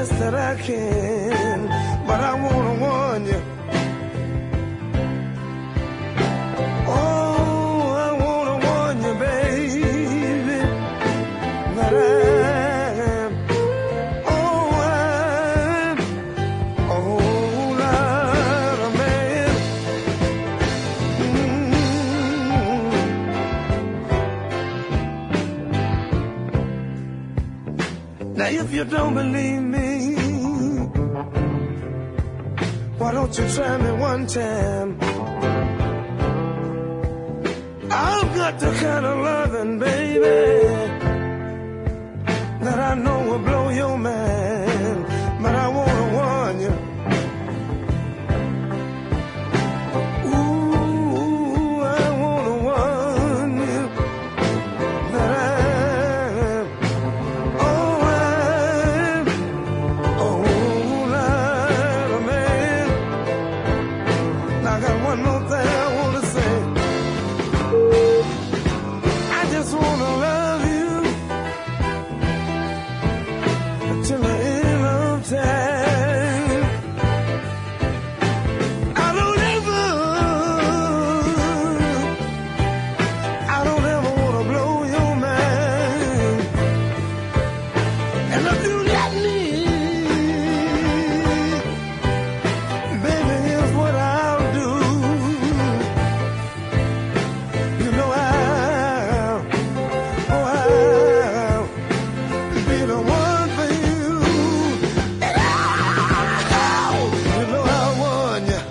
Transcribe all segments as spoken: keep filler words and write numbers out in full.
best that I can, but I wanna warn you. Oh, I wanna warn you, baby, that I'm, oh, I'm a whole lot of man. Mm. Now, if you don't believe me, why don't you try me one time? I've got the kind of loving, baby, that I know will blow your mind. But I wanna warn you. Ooh, I wanna warn you that I'm, oh, I'm a whole lot of man. Now I got one more thing I wanna say. I just wanna love you till the end of time. I don't ever, I don't ever wanna blow your mind. And if you let me, baby, here's what I'll do. You know I'll, oh, I'll be the one for you. And I'll, you know I'll warn you.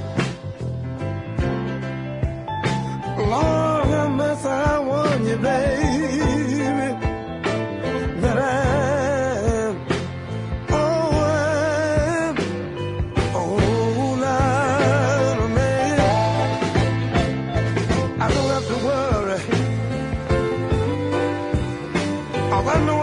Lord have mercy, I warn you, baby, that I'm, oh, I'm a whole lot of man. I don't have to worry. All I know